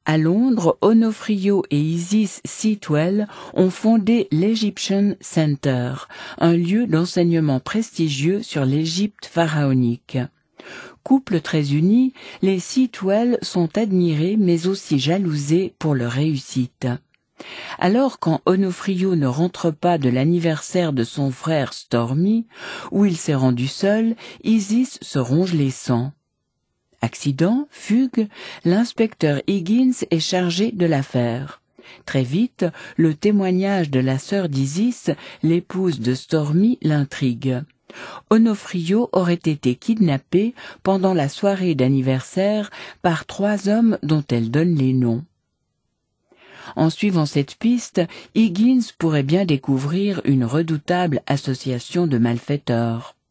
À Londres, Onofrio et Isis Sitwell ont fondé l'Egyptian Center, un lieu d'enseignement prestigieux sur l'Égypte pharaonique. Couple très uni, les Sitwell sont admirés mais aussi jalousés pour leur réussite. Alors quand Onofrio ne rentre pas de l'anniversaire de son frère Stormy, où il s'est rendu seul, Isis se ronge les sangs. Accident, fugue, l'inspecteur Higgins est chargé de l'affaire. Très vite, le témoignage de la sœur d'Isis, l'épouse de Stormy, l'intrigue. Onofrio aurait été kidnappé pendant la soirée d'anniversaire par 3 hommes dont elle donne les noms. En suivant cette piste, Higgins pourrait bien découvrir une redoutable association de malfaiteurs.